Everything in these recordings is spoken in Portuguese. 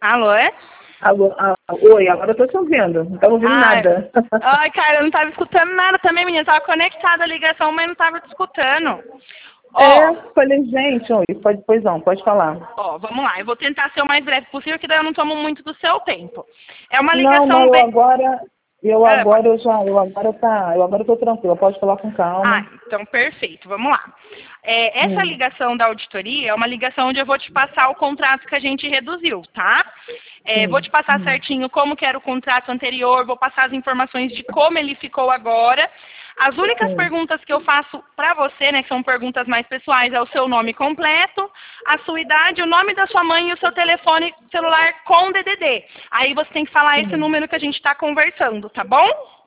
Alô, é? Alô, oi, agora eu tô te ouvindo. Não tava ouvindo nada. Ai, cara, eu não tava escutando nada também, menina. Tava conectada a ligação, mas não tava te escutando. Falei, gente, oi, pode falar. Vamos lá. Eu vou tentar ser o mais breve possível, que daí eu não tomo muito do seu tempo. É uma Não, ligação eu bem... agora tô tranquila, pode falar com calma. Então perfeito, vamos lá. Essa ligação da auditoria é uma ligação onde eu vou te passar o contrato que a gente reduziu, tá? Vou te passar certinho como que era o contrato anterior, vou passar as informações de como ele ficou agora. As únicas perguntas que eu faço para você, né, que são perguntas mais pessoais, é o seu nome completo, a sua idade, o nome da sua mãe e o seu telefone celular com DDD. Aí você tem que falar esse número que a gente está conversando, tá bom?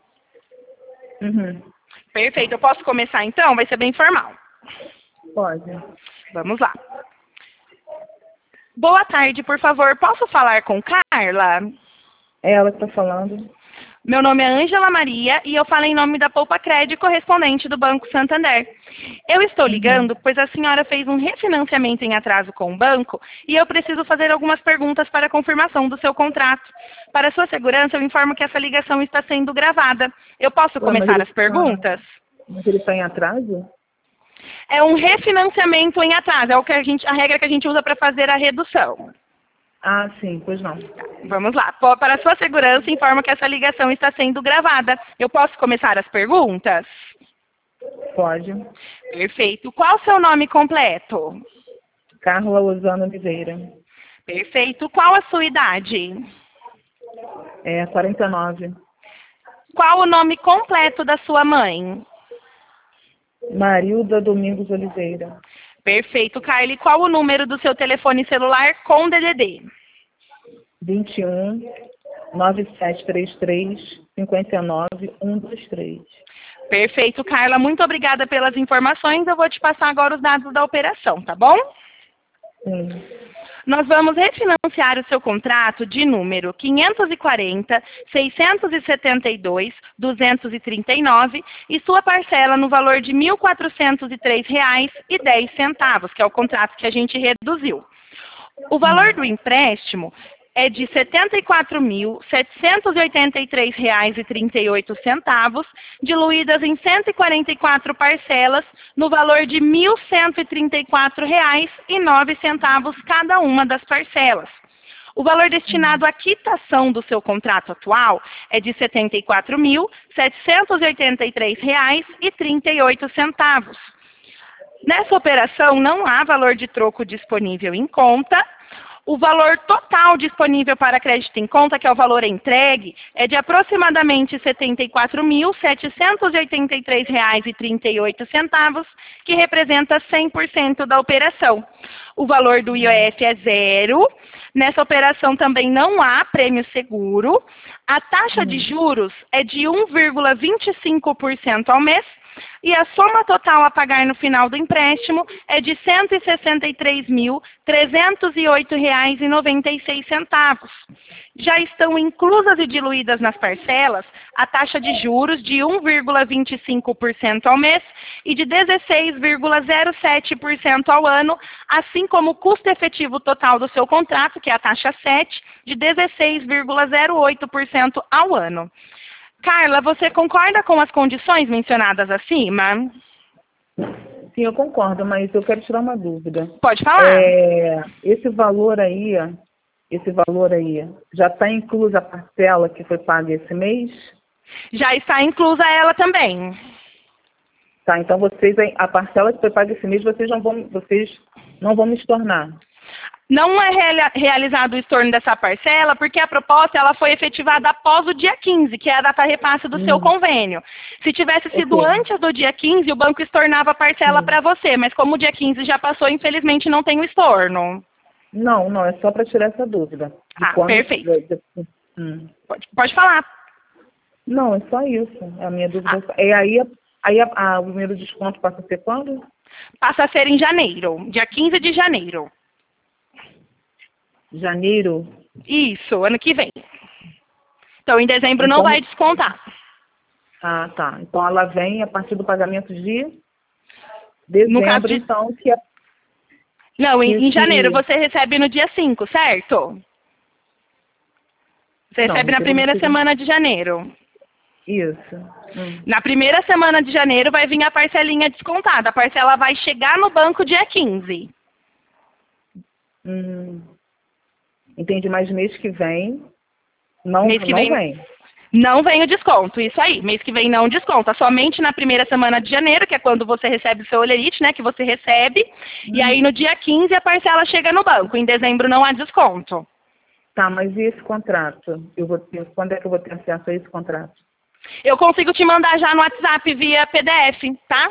Perfeito. Eu posso começar então? Vai ser bem formal. Pode. Vamos lá. Boa tarde, por favor. Posso falar com Carla? É ela que tá falando. Meu nome é Ângela Maria e eu falo em nome da Poupa Crédito, correspondente do Banco Santander. Eu estou ligando pois a senhora fez um refinanciamento em atraso com o banco e eu preciso fazer algumas perguntas para a confirmação do seu contrato. Para sua segurança, eu informo que essa ligação está sendo gravada. Eu posso começar as perguntas? Mas ele está em atraso? É um refinanciamento em atraso, é a regra que a gente usa para fazer a redução. Ah, sim, pois não. Vamos lá. Para a sua segurança, informo que essa ligação está sendo gravada. Eu posso começar as perguntas? Pode. Perfeito. Qual o seu nome completo? Carla Osana Oliveira. Perfeito. Qual a sua idade? 49. Qual o nome completo da sua mãe? Marilda Domingos Oliveira. Perfeito, Carly. Qual o número do seu telefone celular com DDD? 21 9733 59 123. Perfeito, Carla. Muito obrigada pelas informações. Eu vou te passar agora os dados da operação, tá bom? Sim. Nós vamos refinanciar o seu contrato de número 540 672 239 e sua parcela no valor de R$ 1.403,10, que é o contrato que a gente reduziu. O valor do empréstimo é de R$ 74.783,38, diluídas em 144 parcelas, no valor de R$ 1.134,09 cada uma das parcelas. O valor destinado à quitação do seu contrato atual é de R$ 74.783,38. Nessa operação, não há valor de troco disponível em conta. O valor total disponível para crédito em conta, que é o valor entregue, é de aproximadamente R$ 74.783,38, que representa 100% da operação. O valor do IOF é zero. Nessa operação também não há prêmio seguro. A taxa de juros é de 1,25% ao mês. E a soma total a pagar no final do empréstimo é de R$ 163.308,96. Já estão inclusas e diluídas nas parcelas a taxa de juros de 1,25% ao mês e de 16,07% ao ano, assim como o custo efetivo total do seu contrato, que é a taxa 7, de 16,08% ao ano. Carla, você concorda com as condições mencionadas acima? Sim, eu concordo, mas eu quero tirar uma dúvida. Pode falar. Esse valor aí, já está inclusa a parcela que foi paga esse mês? Já está inclusa ela também. Tá, então a parcela que foi paga esse mês, vocês não vão me estornar. Não é realizado o estorno dessa parcela, porque a proposta ela foi efetivada após o dia 15, que é a data repasse do seu convênio. Se tivesse sido antes do dia 15, o banco estornava a parcela para você, mas como o dia 15 já passou, infelizmente não tem o estorno. Não, é só para tirar essa dúvida. Perfeito. Pode falar. Não, é só isso. A minha dúvida o primeiro desconto passa a ser quando? Passa a ser em janeiro, dia 15 de janeiro. Janeiro? Isso, ano que vem. Então, em dezembro não vai descontar. Ah, tá. Então, ela vem a partir do pagamento de dezembro, no caso de... então, que é... Não, em janeiro você recebe no dia 5, certo? Você Não, recebe na você primeira não- semana de janeiro. Isso. Na primeira semana de janeiro vai vir a parcelinha descontada. A parcela vai chegar no banco dia 15. Hum. Entendi, mas mês que vem não, Mês que não vem vem. não vem o desconto, isso aí. Mês que vem não desconta. Somente na primeira semana de janeiro, que é quando você recebe o seu olerite, né? Que você recebe. E aí no dia 15 a parcela chega no banco. Em dezembro não há desconto. Tá, mas e esse contrato? Quando é que eu vou ter acesso a esse contrato? Eu consigo te mandar já no WhatsApp via PDF, tá?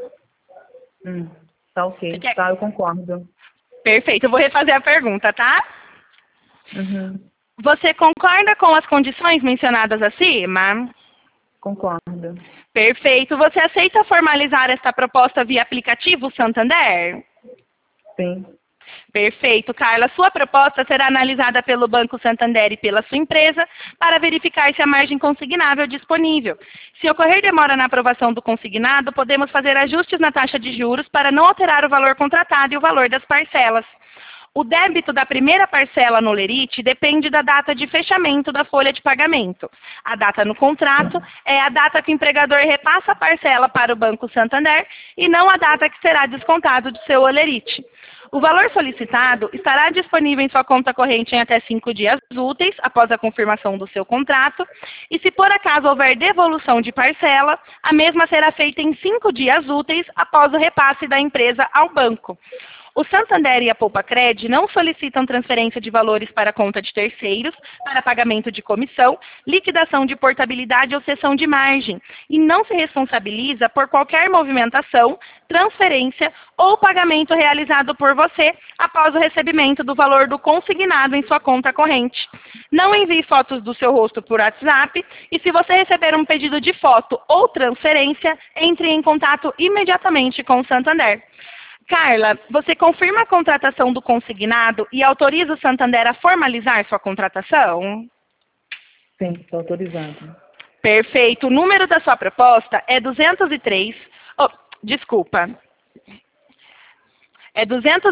Tá ok. Você quer- Tá, eu concordo. Perfeito, eu vou refazer a pergunta, tá? Uhum. Você concorda com as condições mencionadas acima? Concordo. Perfeito. Você aceita formalizar esta proposta via aplicativo Santander? Sim. Perfeito, Carla. Sua proposta será analisada pelo Banco Santander e pela sua empresa para verificar se a margem consignável é disponível. Se ocorrer demora na aprovação do consignado, podemos fazer ajustes na taxa de juros para não alterar o valor contratado e o valor das parcelas. O débito da primeira parcela no olerite depende da data de fechamento da folha de pagamento. A data no contrato é a data que o empregador repassa a parcela para o Banco Santander e não a data que será descontado do seu olerite. O valor solicitado estará disponível em sua conta corrente em até 5 dias úteis após a confirmação do seu contrato e, se por acaso houver devolução de parcela, a mesma será feita em 5 dias úteis após o repasse da empresa ao banco. O Santander e a Poupacred não solicitam transferência de valores para a conta de terceiros, para pagamento de comissão, liquidação de portabilidade ou cessão de margem, e não se responsabiliza por qualquer movimentação, transferência ou pagamento realizado por você após o recebimento do valor do consignado em sua conta corrente. Não envie fotos do seu rosto por WhatsApp e, se você receber um pedido de foto ou transferência, entre em contato imediatamente com o Santander. Carla, você confirma a contratação do consignado e autoriza o Santander a formalizar sua contratação? Sim, está autorizado. Perfeito. O número da sua proposta é 203... Oh, desculpa. É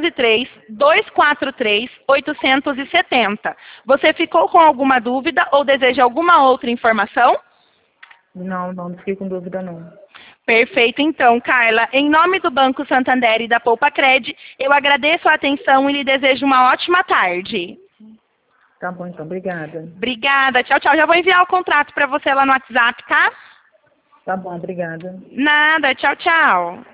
203-243-870. Você ficou com alguma dúvida ou deseja alguma outra informação? Não fiquei com dúvida, não. Perfeito, então, Carla. Em nome do Banco Santander e da Poupacred, eu agradeço a atenção e lhe desejo uma ótima tarde. Tá bom, então. Obrigada. Obrigada. Tchau, tchau. Já vou enviar o contrato para você lá no WhatsApp, tá? Tá bom, obrigada. Nada. Tchau, tchau.